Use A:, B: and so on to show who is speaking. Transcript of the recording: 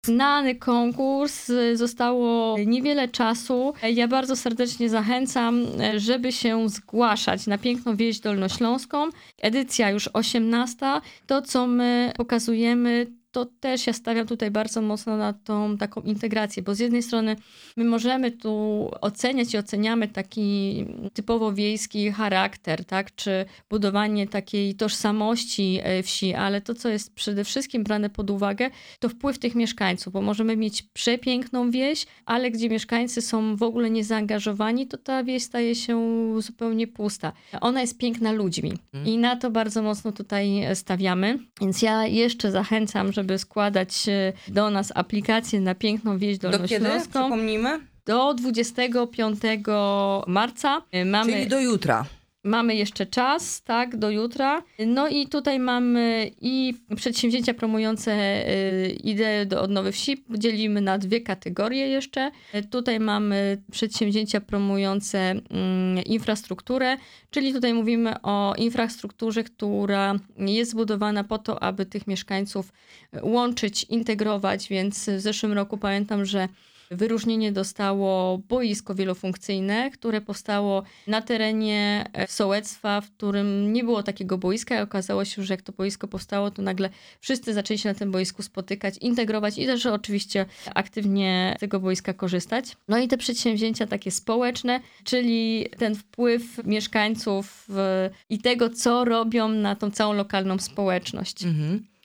A: Znany konkurs, zostało niewiele czasu. Ja bardzo serdecznie zachęcam, żeby się zgłaszać na Piękną Wieś Dolnośląską. Edycja już 18. To, co my pokazujemy, to też ja stawiam tutaj bardzo mocno na tą taką integrację, bo z jednej strony my możemy tu oceniać i oceniamy taki typowo wiejski charakter, tak, czy budowanie takiej tożsamości wsi, ale to, co jest przede wszystkim brane pod uwagę, to wpływ tych mieszkańców, bo możemy mieć przepiękną wieś, ale gdzie mieszkańcy są w ogóle niezaangażowani, to ta wieś staje się zupełnie pusta. Ona jest piękna ludźmi i na to bardzo mocno tutaj stawiamy, więc ja jeszcze zachęcam, żeby składać do nas aplikację na Piękną Wieś Dolnośląską.
B: Do kiedy? Przypomnijmy?
A: Do 25 marca.
B: Czyli do jutra.
A: Mamy jeszcze czas, tak, do jutra. No i tutaj mamy i przedsięwzięcia promujące ideę do odnowy wsi. Dzielimy na 2 kategorie jeszcze. Tutaj mamy przedsięwzięcia promujące infrastrukturę, czyli tutaj mówimy o infrastrukturze, która jest zbudowana po to, aby tych mieszkańców łączyć, integrować, więc w zeszłym roku pamiętam, że wyróżnienie dostało boisko wielofunkcyjne, które powstało na terenie sołectwa, w którym nie było takiego boiska i okazało się, że jak to boisko powstało, to nagle wszyscy zaczęli się na tym boisku spotykać, integrować i też oczywiście aktywnie z tego boiska korzystać. No i te przedsięwzięcia takie społeczne, czyli ten wpływ mieszkańców i tego, co robią na tą całą lokalną społeczność.